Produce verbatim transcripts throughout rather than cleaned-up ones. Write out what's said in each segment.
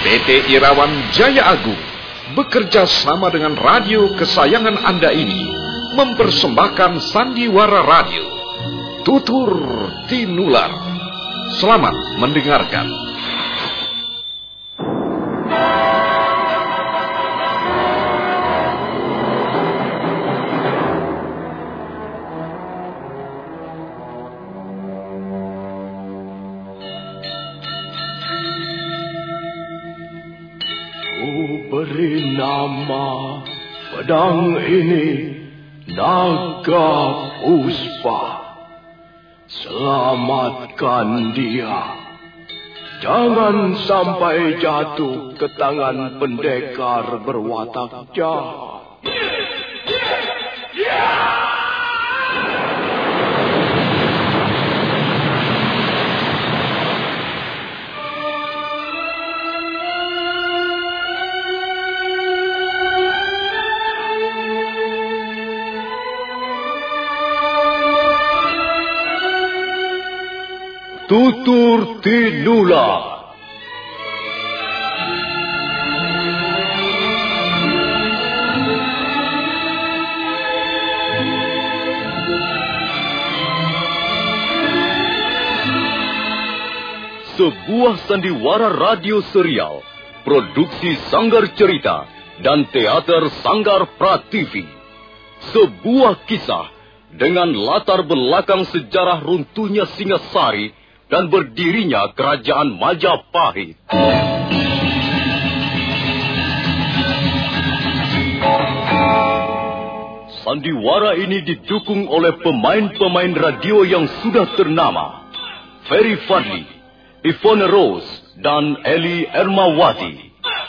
P T Irawan Jaya Agung bekerja sama dengan radio kesayangan Anda ini mempersembahkan sandiwara radio Tutur Tinular. Selamat mendengarkan. Beri nama pedang ini Naga Puspa. Selamatkan dia. Jangan sampai jatuh ke tangan pendekar berwatak jahat. Tutur Tinular. Sebuah sandiwara radio serial, produksi Sanggar Cerita dan Teater Sanggar Prativi. Sebuah kisah dengan latar belakang sejarah runtuhnya Singasari dan berdirinya Kerajaan Majapahit. Sandiwara ini didukung oleh pemain-pemain radio yang sudah ternama. Ferry Fadli, Ivone Rose, dan Eli Ermawati.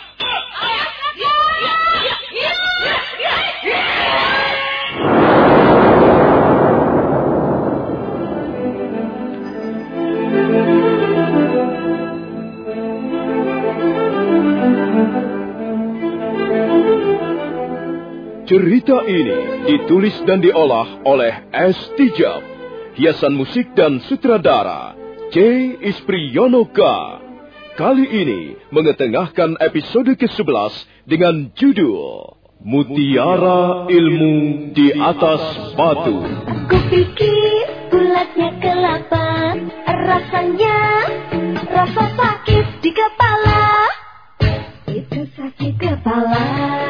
Cerita ini ditulis dan diolah oleh S. Tijab, hiasan musik dan sutradara C. Ispriyonoka. Kali ini mengetengahkan episode kesebelas dengan judul Mutiara Ilmu di Atas Batu. Aku pikir bulatnya kelapa, rasanya rasa sakit di kepala. Itu sakit kepala.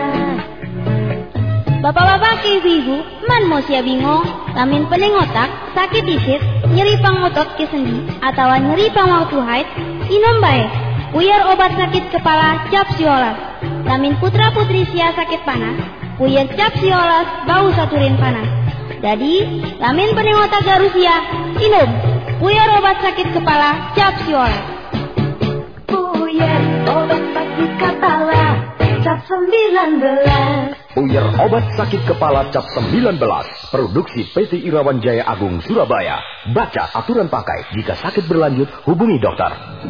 Bapak-bapak ke ibu-ibu, man mau sia bingung, lamin pening otak, sakit disit, nyeri pangotot ke sendi, atau nyeri pangwaktu haid, inom bae, puyar obat sakit kepala cap siolas. Lamin putra putri sia sakit panas, puyar cap siolas bau saturin panas. Jadi, lamin pening otak garusia, inom, puyar obat sakit kepala cap siolas. Puyar obat sakit kepala cap sembilan belas. Puyar obat sakit kepala cap sembilan belas. Produksi P T Irawan Jaya Agung Surabaya. Baca aturan pakai. Jika sakit berlanjut, hubungi dokter.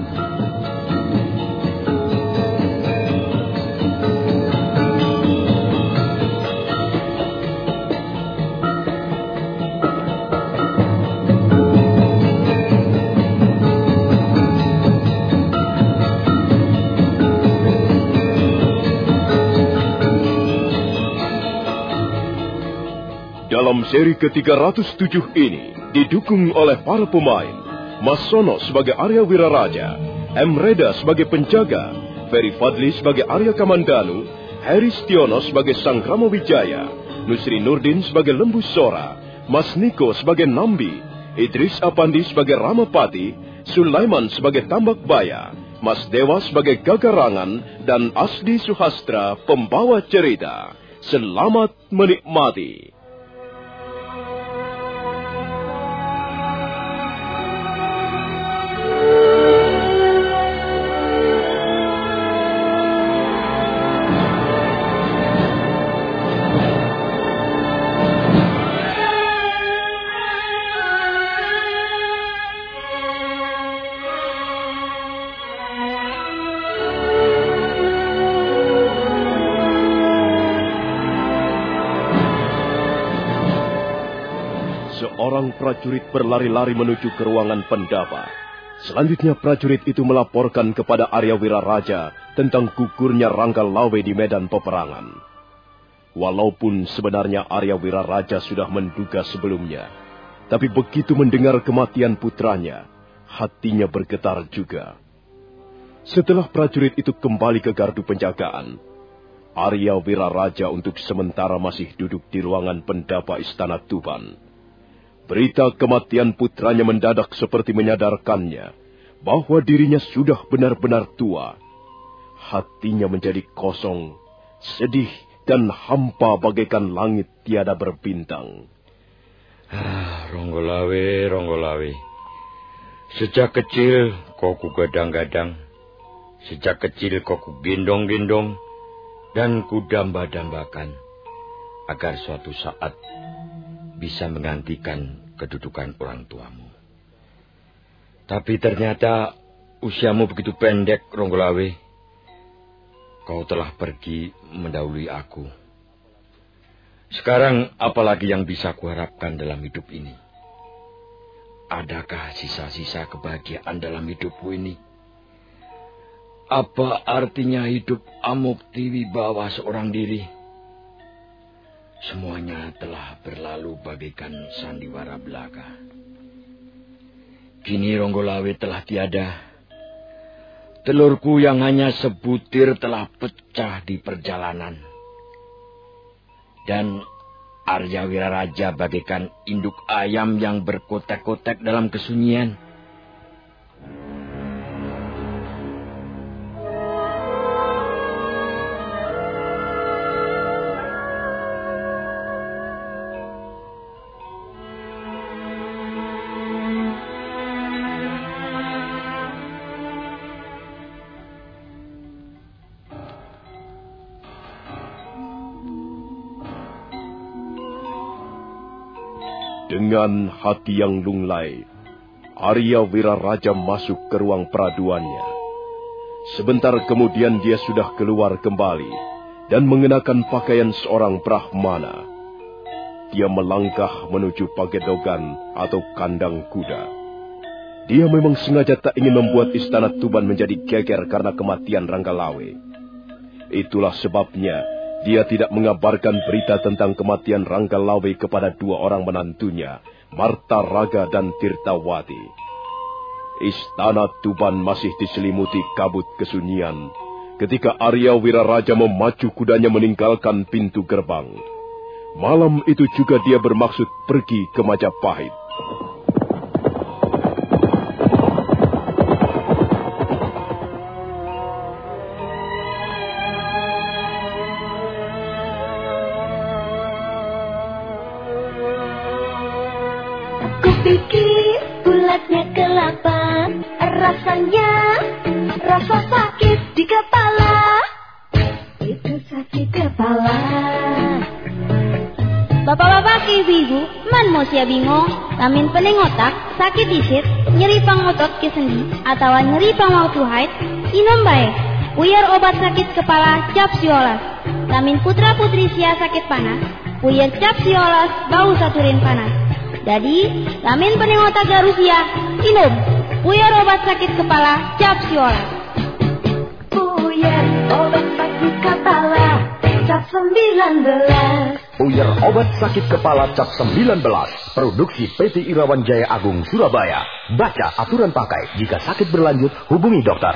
Dalam seri ke tiga ratus tujuh ini didukung oleh para pemain Mas Sono sebagai Arya Wiraraja, M. Reda sebagai penjaga, Ferry Fadli sebagai Arya Kamandanu, Heri Stiono sebagai Sang Rama Wijaya, Nusri Nurdin sebagai Lembu Sora, Mas Niko sebagai Nambi, Idris Apandi sebagai Ramapati, Sulaiman sebagai Tambak Baya, Mas Dewa sebagai Gagarangan, dan Asdi Suhastra pembawa cerita. Selamat menikmati. Seorang prajurit berlari-lari menuju ke ruangan pendapa. Selanjutnya prajurit itu melaporkan kepada Arya Wiraraja tentang gugurnya Rangga Lawe di medan peperangan. Walaupun sebenarnya Arya Wiraraja sudah menduga sebelumnya, tapi begitu mendengar kematian putranya, hatinya bergetar juga. Setelah prajurit itu kembali ke gardu penjagaan, Arya Wiraraja untuk sementara masih duduk di ruangan pendapa Istana Tuban. Berita kematian putranya mendadak seperti menyadarkannya bahwa dirinya sudah benar-benar tua. Hatinya menjadi kosong, sedih dan hampa bagaikan langit tiada berbintang. Ah, Ronggolawe, Ronggolawe. Sejak kecil kau kugadang-gadang. Sejak kecil kau kugendong-gendong dan kudamba-dambakan agar suatu saat bisa menggantikan kedudukan orang tuamu. Tapi ternyata usiamu begitu pendek, Ronggolawe. Kau telah pergi mendahului aku. Sekarang apalagi yang bisa kuharapkan dalam hidup ini? Adakah sisa-sisa kebahagiaan dalam hidupku ini? Apa artinya hidup amukti wibawa seorang diri? Semuanya telah berlalu bagaikan sandiwara belaka. Kini Ronggolawe telah tiada. Telurku yang hanya sebutir telah pecah di perjalanan. Dan Arya Wiraraja bagaikan induk ayam yang berkotek-kotek dalam kesunyian. Dengan hati yang lunglai, Arya Wiraraja masuk ke ruang peraduannya. Sebentar kemudian dia sudah keluar kembali dan mengenakan pakaian seorang Brahmana. Dia melangkah menuju pagedogan atau kandang kuda. Dia memang sengaja tak ingin membuat Istana Tuban menjadi geger karena kematian Rangga Lawe. Itulah sebabnya dia tidak mengabarkan berita tentang kematian Rangga Lawe kepada dua orang menantunya, Marta Raga dan Tirtawati. Istana Tuban masih diselimuti kabut kesunyian ketika Arya Wiraraja memacu kudanya meninggalkan pintu gerbang. Malam itu juga dia bermaksud pergi ke Majapahit. Kupikir bulatnya kelapa, rasanya rasa sakit di kepala. Itu sakit kepala. Bapak-bapak ibu-ibu, man mau sia bingung, lamin pening otak, sakit disit, nyeri pangotot ke sendi, atau nyeri pangwau haid, inom bae. Puyar obat sakit kepala cap siolas. Lamin putra putri sia sakit panas, puyar cap siolas bau saturin panas. Jadi, lamin pening otak garusia, inom. Puyar obat sakit kepala cap siolas. Puyar obat sakit kepala cap sembilan belas. Puyar obat sakit kepala cap sembilan belas. Produksi P T Irawan Jaya Agung Surabaya. Baca aturan pakai. Jika sakit berlanjut, hubungi dokter.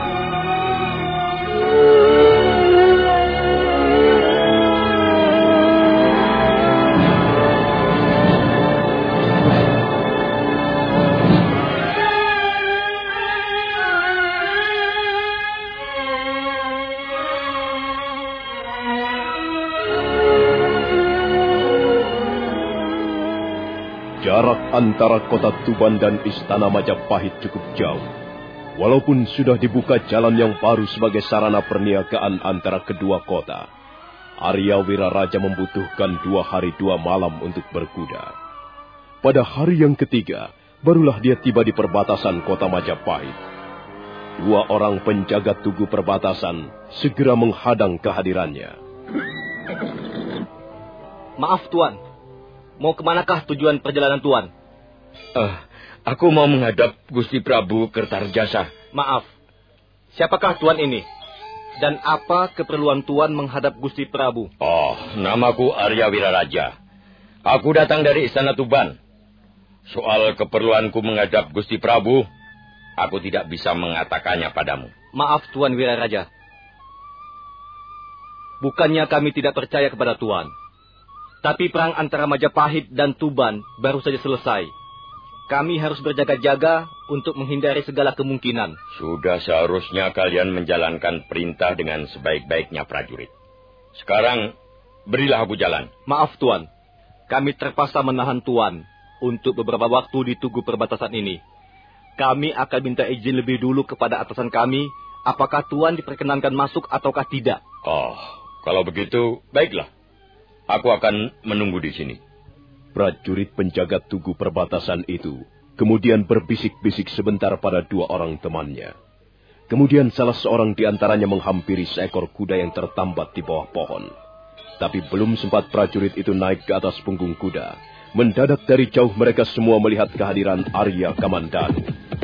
Jarak antara kota Tuban dan Istana Majapahit cukup jauh. Walaupun sudah dibuka jalan yang baru sebagai sarana perniagaan antara kedua kota, Arya Wiraraja membutuhkan dua hari dua malam untuk berkuda. Pada hari yang ketiga, barulah dia tiba di perbatasan kota Majapahit. Dua orang penjaga tugu perbatasan segera menghadang kehadirannya. Maaf Tuan, mau kemanakah tujuan perjalanan Tuan? Uh, Aku mau menghadap Gusti Prabu Kertarejasa. Maaf, siapakah Tuan ini? Dan apa keperluan Tuan menghadap Gusti Prabu? Oh, namaku Arya Wiraraja. Aku datang dari Istana Tuban. Soal keperluanku menghadap Gusti Prabu, aku tidak bisa mengatakannya padamu. Maaf Tuan Wiraraja. Bukannya kami tidak percaya kepada Tuan. Tapi perang antara Majapahit dan Tuban baru saja selesai. Kami harus berjaga-jaga untuk menghindari segala kemungkinan. Sudah seharusnya kalian menjalankan perintah dengan sebaik-baiknya prajurit. Sekarang, berilah aku jalan. Maaf Tuan, kami terpaksa menahan Tuan untuk beberapa waktu di tugu perbatasan ini. Kami akan minta izin lebih dulu kepada atasan kami, apakah Tuan diperkenankan masuk ataukah tidak. Oh, kalau begitu, baiklah. Aku akan menunggu di sini. Prajurit penjaga tugu perbatasan itu kemudian berbisik-bisik sebentar pada dua orang temannya. Kemudian salah seorang di antaranya menghampiri seekor kuda yang tertambat di bawah pohon. Tapi belum sempat prajurit itu naik ke atas punggung kuda, mendadak dari jauh mereka semua melihat kehadiran Arya Kamandanu.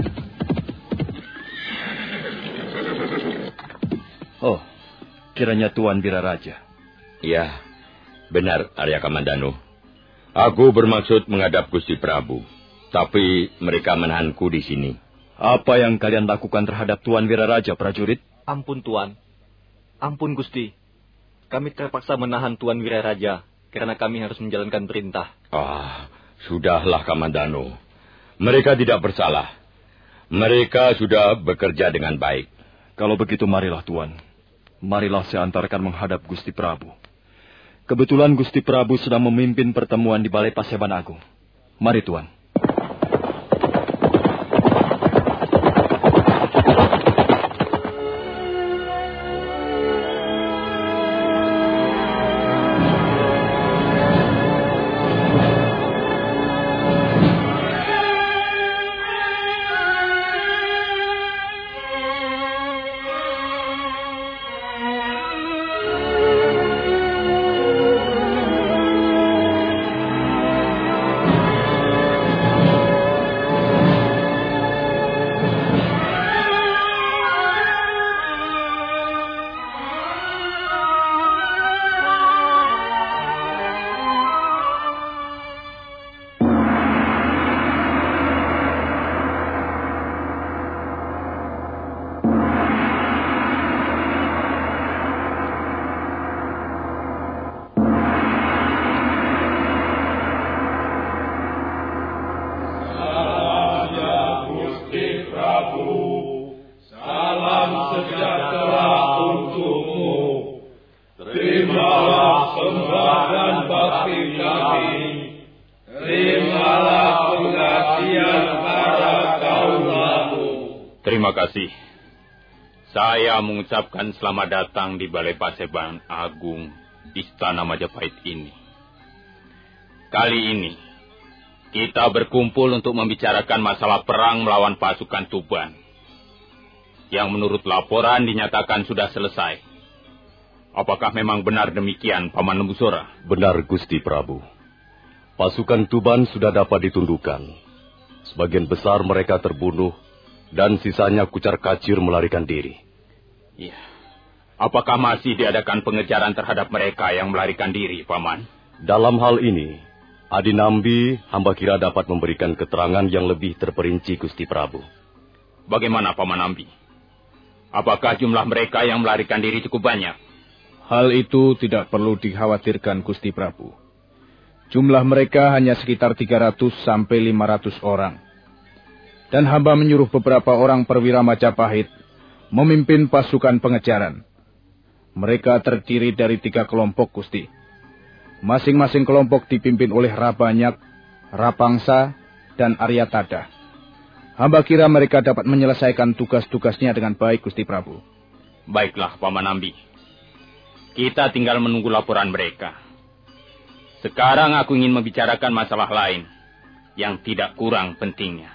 Oh, kiranya Tuan Wiraraja. Ya, benar Arya Kamandanu. Aku bermaksud menghadap Gusti Prabu, tapi mereka menahanku di sini. Apa yang kalian lakukan terhadap Tuan Wiraraja, prajurit? Ampun Tuan, ampun Gusti. Kami terpaksa menahan Tuan Wiraraja karena kami harus menjalankan perintah. Ah, sudahlah Kamandanu. Mereka tidak bersalah. Mereka sudah bekerja dengan baik. Kalau begitu marilah Tuan. Marilah saya antarkan menghadap Gusti Prabu. Kebetulan Gusti Prabu sedang memimpin pertemuan di Balai Paseban Agung. Mari Tuan. Terima kasih. Saya mengucapkan selamat datang di Balai Paseban Agung Istana Majapahit ini. Kali ini, kita berkumpul untuk membicarakan masalah perang melawan pasukan Tuban, yang menurut laporan dinyatakan sudah selesai. Apakah memang benar demikian, Paman Nembusora? Benar, Gusti Prabu. Pasukan Tuban sudah dapat ditundukkan. Sebagian besar mereka terbunuh, dan sisanya kucar-kacir melarikan diri. Iya. Apakah masih diadakan pengejaran terhadap mereka yang melarikan diri, Paman? Dalam hal ini, Adinambi hamba kira dapat memberikan keterangan yang lebih terperinci, Gusti Prabu. Bagaimana, Paman Nambi? Apakah jumlah mereka yang melarikan diri cukup banyak? Hal itu tidak perlu dikhawatirkan, Gusti Prabu. Jumlah mereka hanya sekitar tiga ratus sampai lima ratus orang. Dan hamba menyuruh beberapa orang perwira Majapahit memimpin pasukan pengejaran. Mereka terdiri dari tiga kelompok, Gusti. Masing-masing kelompok dipimpin oleh Rabanyak, Rapangsa, dan Aryatada. Hamba kira mereka dapat menyelesaikan tugas-tugasnya dengan baik, Gusti Prabu. Baiklah, Paman Nambi. Kita tinggal menunggu laporan mereka. Sekarang aku ingin membicarakan masalah lain yang tidak kurang pentingnya.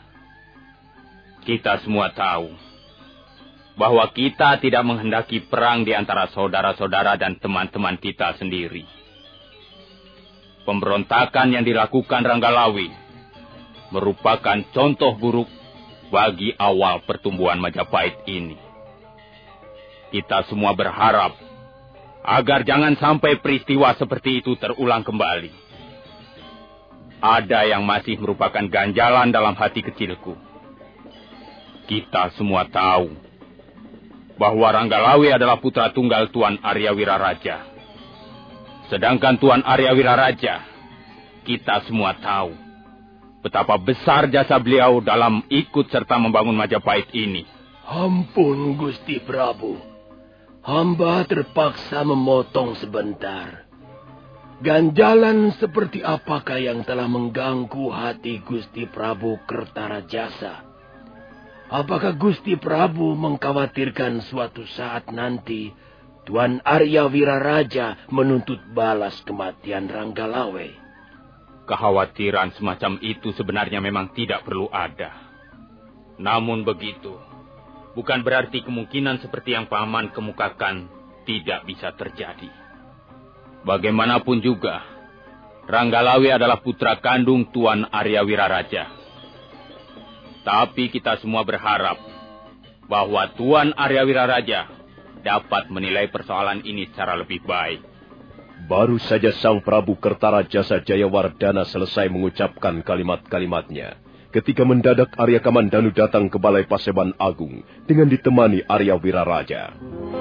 Kita semua tahu bahwa kita tidak menghendaki perang di antara saudara-saudara dan teman-teman kita sendiri. Pemberontakan yang dilakukan Ranggalawi merupakan contoh buruk bagi awal pertumbuhan Majapahit ini. Kita semua berharap agar jangan sampai peristiwa seperti itu terulang kembali. Ada yang masih merupakan ganjalan dalam hati kecilku. Kita semua tahu bahwa Ranggalawe adalah putra tunggal Tuan Arya Wiraraja. Sedangkan Tuan Arya Wiraraja, kita semua tahu betapa besar jasa beliau dalam ikut serta membangun Majapahit ini. Ampun Gusti Prabu, hamba terpaksa memotong sebentar. Ganjalan seperti apakah yang telah mengganggu hati Gusti Prabu Kertarajasa? Apakah Gusti Prabu mengkhawatirkan suatu saat nanti Tuan Arya Wiraraja menuntut balas kematian Ranggalawe? Kekhawatiran semacam itu sebenarnya memang tidak perlu ada. Namun begitu, bukan berarti kemungkinan seperti yang Paman kemukakan tidak bisa terjadi. Bagaimanapun juga, Ranggalawe adalah putra kandung Tuan Arya Wiraraja. Tapi kita semua berharap bahwa Tuan Arya Wiraraja dapat menilai persoalan ini secara lebih baik. Baru saja Sang Prabu Kertarajasa Jayawardana selesai mengucapkan kalimat-kalimatnya, ketika mendadak Arya Kamandanu datang ke Balai Paseban Agung dengan ditemani Arya Wiraraja.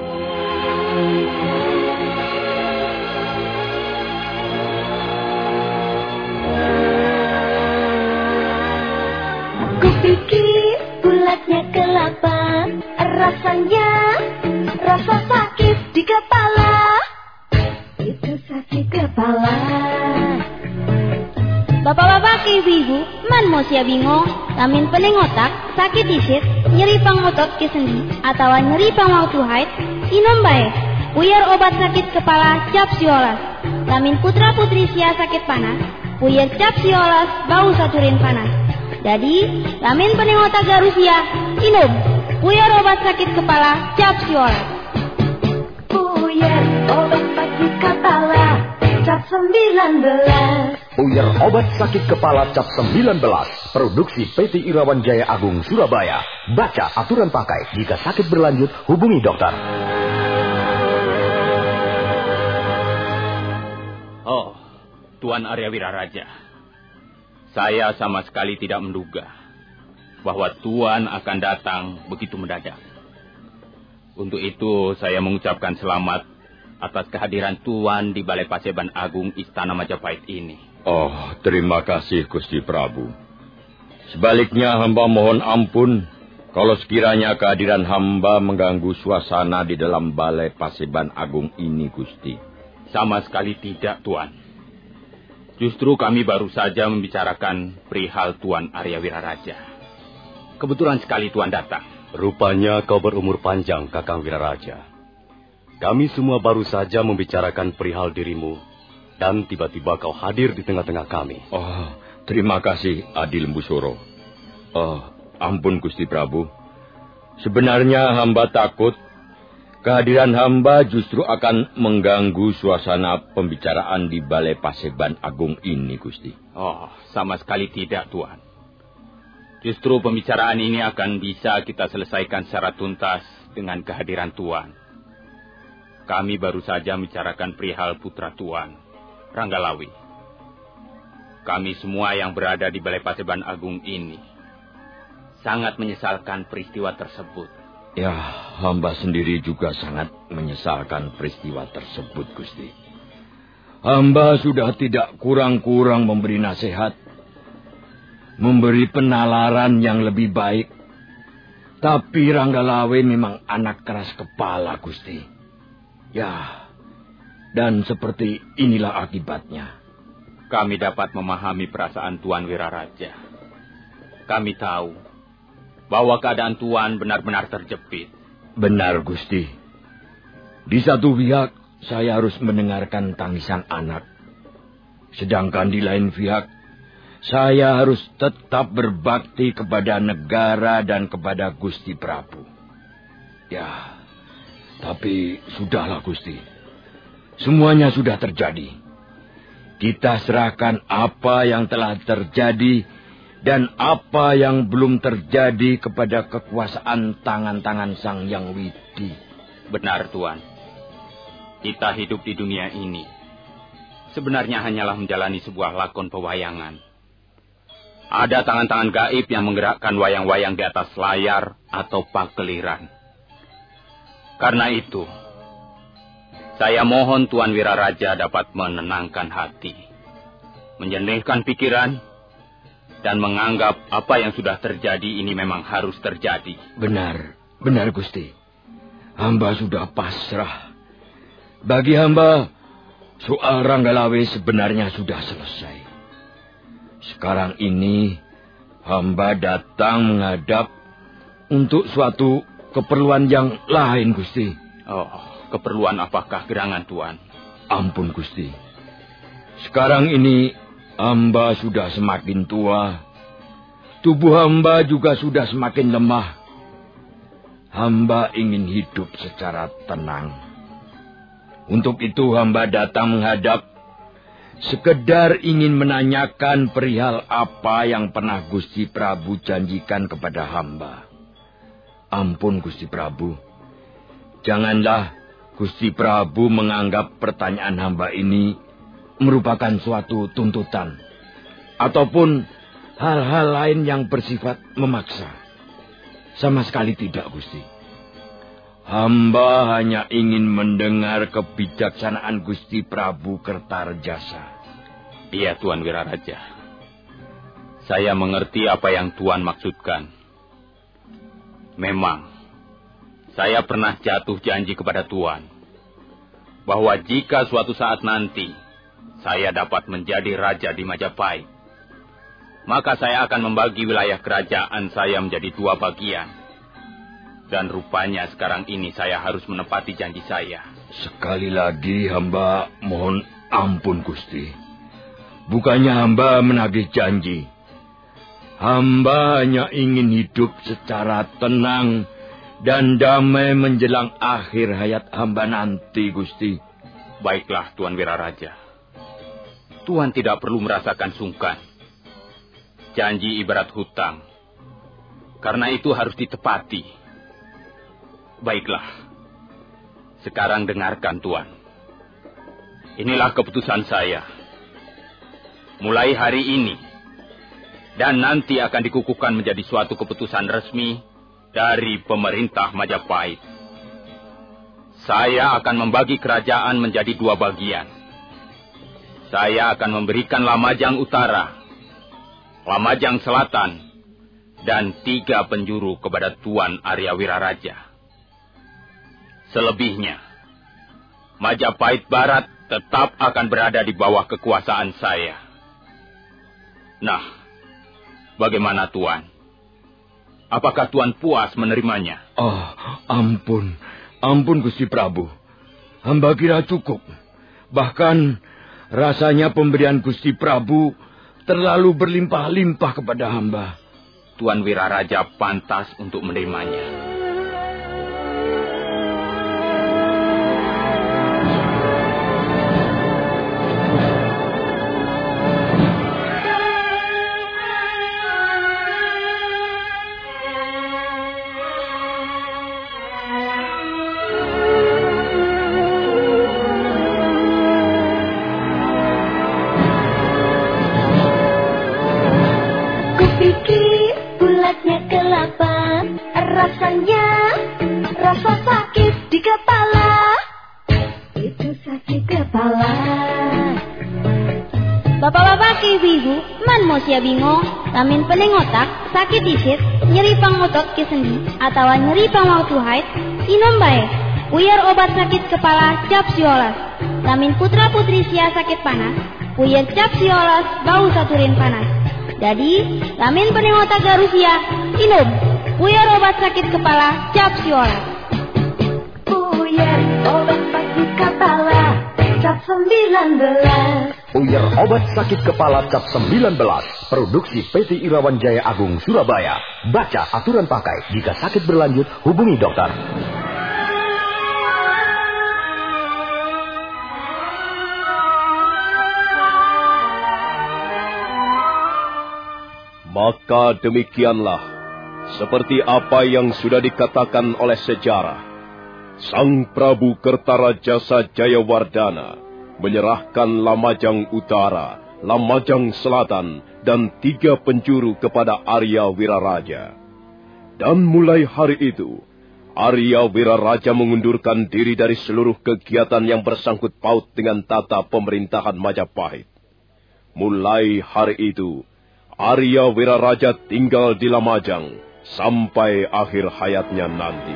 Kupikir bulatnya kelapa, rasanya rasa sakit di kepala. Itu sakit kepala. Bapak-bapak ibu-ibu, man mau sia bingung, lamin pening otak, sakit disit, nyeri pang otot ke sendi, atau nyeri pang waktu haid, inom bae. Puyar obat sakit kepala cap siolas. Lamin putra putri sia sakit panas, puyar cap siolas bau saturin panas. Jadi, lamin pening otak garusia, inom. Puyar obat sakit kepala cap siolas. Puyar obat sakit kepala cap sembilan belas. Puyar obat sakit kepala cap sembilan belas. Produksi P T Irawan Jaya Agung Surabaya. Baca aturan pakai. Jika sakit berlanjut, hubungi dokter. Oh, Tuan Arya Wiraraja. Saya sama sekali tidak menduga bahwa Tuan akan datang begitu mendadak. Untuk itu saya mengucapkan selamat atas kehadiran Tuan di Balai Paseban Agung Istana Majapahit ini. Oh, terima kasih Gusti Prabu. Sebaliknya hamba mohon ampun kalau sekiranya kehadiran hamba mengganggu suasana di dalam Balai Paseban Agung ini, Gusti. Sama sekali tidak, Tuan. Justru kami baru saja membicarakan perihal Tuan Arya Wiraraja. Kebetulan sekali Tuan datang. Rupanya kau berumur panjang, Kakang Wiraraja. Kami semua baru saja membicarakan perihal dirimu, dan tiba-tiba kau hadir di tengah-tengah kami. Oh, terima kasih, Adi Lembusuro. Oh, ampun Gusti Prabu. Sebenarnya hamba takut kehadiran hamba justru akan mengganggu suasana pembicaraan di Balai Paseban Agung ini, Gusti. Oh, sama sekali tidak, Tuan. Justru pembicaraan ini akan bisa kita selesaikan secara tuntas dengan kehadiran Tuan. Kami baru saja membicarakan perihal putra Tuan, Ranggalawe. Kami semua yang berada di Balai Paseban Agung ini sangat menyesalkan peristiwa tersebut. Ya, hamba sendiri juga sangat menyesalkan peristiwa tersebut, Gusti. Hamba sudah tidak kurang-kurang memberi nasihat, memberi penalaran yang lebih baik. Tapi Ranggalawe memang anak keras kepala, Gusti. Ya, dan seperti inilah akibatnya. Kami dapat memahami perasaan Tuan Wiraraja. Kami tahu bahwa keadaan Tuan benar-benar terjepit. Benar, Gusti. Di satu pihak, saya harus mendengarkan tangisan anak. Sedangkan di lain pihak, saya harus tetap berbakti kepada negara dan kepada Gusti Prabu. Ya, tapi sudahlah, Gusti. Semuanya sudah terjadi. Kita serahkan apa yang telah terjadi dan apa yang belum terjadi kepada kekuasaan tangan-tangan Sang Hyang Widi. Benar, Tuan. Kita hidup di dunia ini sebenarnya hanyalah menjalani sebuah lakon pewayangan. Ada tangan-tangan gaib yang menggerakkan wayang-wayang di atas layar atau pakeliran. Karena itu, saya mohon Tuan Wiraraja dapat menenangkan hati, menjernihkan pikiran, dan menganggap apa yang sudah terjadi ini memang harus terjadi. Benar, benar Gusti. Hamba sudah pasrah. Bagi hamba, soal Ranggalawe sebenarnya sudah selesai. Sekarang ini, hamba datang menghadap untuk suatu keperluan yang lain, Gusti. Oh, keperluan apakah gerangan Tuan? Ampun, Gusti. Sekarang ini, hamba sudah semakin tua. Tubuh hamba juga sudah semakin lemah. Hamba ingin hidup secara tenang. Untuk itu hamba datang menghadap, sekedar ingin menanyakan perihal apa yang pernah Gusti Prabu janjikan kepada hamba. Ampun Gusti Prabu. Janganlah Gusti Prabu menganggap pertanyaan hamba ini merupakan suatu tuntutan, ataupun hal-hal lain yang bersifat memaksa. Sama sekali tidak, Gusti. Hamba hanya ingin mendengar kebijaksanaan Gusti Prabu Kertarejasa. Iya, Tuan Wiraraja. Saya mengerti apa yang Tuan maksudkan. Memang, saya pernah jatuh janji kepada Tuan, bahwa jika suatu saat nanti saya dapat menjadi raja di Majapahit, maka saya akan membagi wilayah kerajaan saya menjadi dua bagian. Dan rupanya sekarang ini saya harus menepati janji saya. Sekali lagi hamba mohon ampun Gusti. Bukannya hamba menagih janji. Hamba hanya ingin hidup secara tenang dan damai menjelang akhir hayat hamba nanti, Gusti. Baiklah, Tuan Wiraraja. Tuan tidak perlu merasakan sungkan. Janji ibarat hutang. Karena itu harus ditepati. Baiklah. Sekarang dengarkan, Tuan. Inilah keputusan saya. Mulai hari ini, dan nanti akan dikukuhkan menjadi suatu keputusan resmi dari pemerintah Majapahit. Saya akan membagi kerajaan menjadi dua bagian. Saya akan memberikan Lamajang Utara, Lamajang Selatan, dan tiga penjuru kepada Tuan Arya Wiraraja. Selebihnya, Majapahit Barat tetap akan berada di bawah kekuasaan saya. Nah, bagaimana Tuan? Apakah Tuan puas menerimanya? Oh, ampun. Ampun Gusti Prabu. Hamba kira cukup. Bahkan rasanya pemberian Gusti Prabu terlalu berlimpah-limpah kepada hamba. Tuan Wiraraja pantas untuk menerimanya. Rasanya, rasa sakit di kepala. Itu sakit kepala. Bapak-bapak ke ibu-ibu, man mau sia bingung, lamin pening otak, sakit disit, nyeri pangotot ke sendi, atau nyeri pangwaktu haid, inom bae. Puyar obat sakit kepala cap siolas. Lamin putra putri sia sakit panas, puyar cap siolas bau saturin panas. Jadi, lamin pening otak garusia, inom. Puyar obat sakit kepala cap siolas. Puyar obat sakit kepala cap sembilan belas. Puyar obat sakit kepala cap sembilan belas. Produksi P T Irawan Jaya Agung Surabaya. Baca aturan pakai. Jika sakit berlanjut, hubungi dokter. Maka demikianlah, seperti apa yang sudah dikatakan oleh sejarah, Sang Prabu Kertarajasa Jayawardhana menyerahkan Lamajang Utara, Lamajang Selatan, dan tiga penjuru kepada Arya Wiraraja. Dan mulai hari itu, Arya Wiraraja mengundurkan diri dari seluruh kegiatan yang bersangkut paut dengan tata pemerintahan Majapahit. Mulai hari itu, Arya Wiraraja tinggal di Lamajang sampai akhir hayatnya nanti.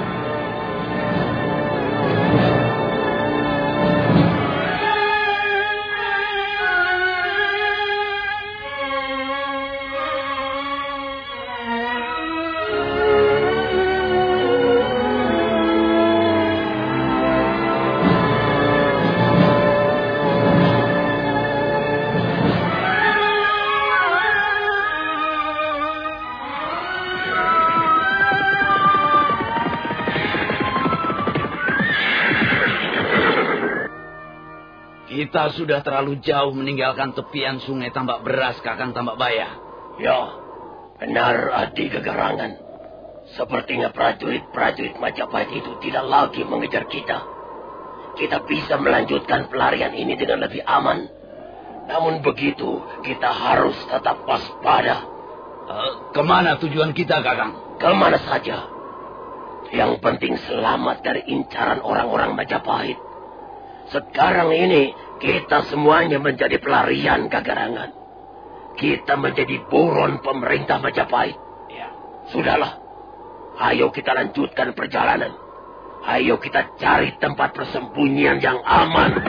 Kita sudah terlalu jauh meninggalkan tepian sungai Tambak Beras, Kakang Tambak Baya. Ya, benar Adi Gegarangan. Sepertinya prajurit-prajurit Majapahit itu tidak lagi mengejar kita. Kita bisa melanjutkan pelarian ini dengan lebih aman. Namun begitu, kita harus tetap waspada. Uh, kemana tujuan kita, Kakang? Kemana saja. Yang penting selamat dari incaran orang-orang Majapahit. Sekarang ini, kita semuanya menjadi pelarian Gegarangan. Kita menjadi buron pemerintah Majapahit. Ya, sudahlah. Ayo kita lanjutkan perjalanan. Ayo kita cari tempat persembunyian yang aman.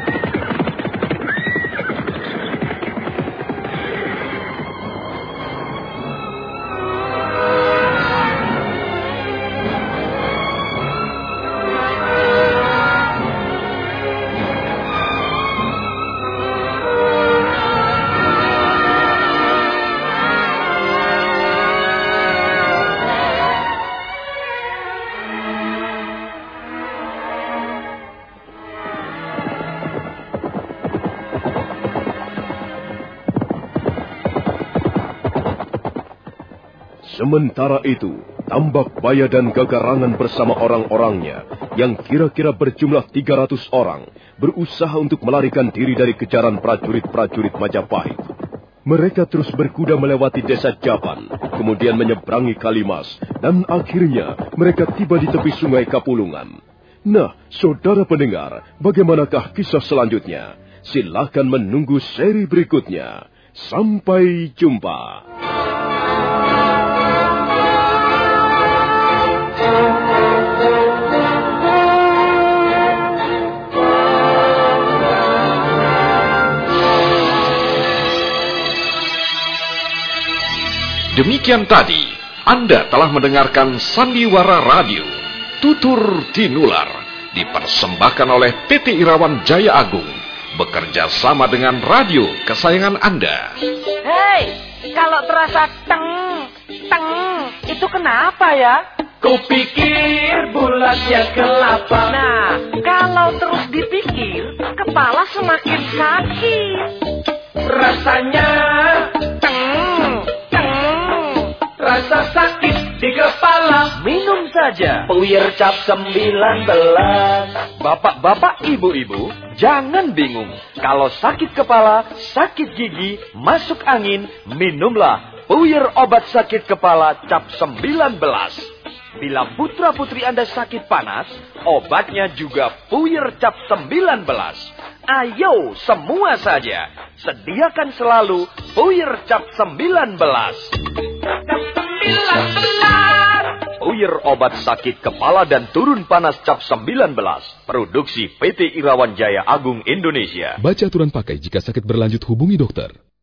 Sementara itu, Tambak Baya dan Gegarangan bersama orang-orangnya yang kira-kira berjumlah tiga ratus orang berusaha untuk melarikan diri dari kejaran prajurit-prajurit Majapahit. Mereka terus berkuda melewati desa Jaban, kemudian menyeberangi Kalimas, dan akhirnya mereka tiba di tepi sungai Kapulungan. Nah, saudara pendengar, bagaimanakah kisah selanjutnya? Silakan menunggu seri berikutnya. Sampai jumpa. Demikian tadi, Anda telah mendengarkan Sandiwara Radio, Tutur Tinular, dipersembahkan oleh P T Irawan Jaya Agung, bekerja sama dengan radio kesayangan Anda. Hei, kalau terasa teng, teng, itu kenapa ya? Kupikir bulatnya kelapa. Nah, kalau terus dipikir, kepala semakin sakit. Rasanya teng, rasa sakit di kepala. Minum saja Puyer Cap sembilan belas. Bapak-bapak, ibu-ibu, jangan bingung. Kalau sakit kepala, sakit gigi, masuk angin, minumlah Puyer obat sakit kepala Cap sembilan belas. Bila putra-putri Anda sakit panas, obatnya juga Puyer Cap sembilan belas. Ayo semua saja, sediakan selalu Puyer Cap sembilan belas. sembilan belas. Puyer obat sakit kepala dan turun panas Cap sembilan belas. Produksi P T Irawan Jaya Agung Indonesia. Baca aturan pakai jika sakit berlanjut, hubungi dokter.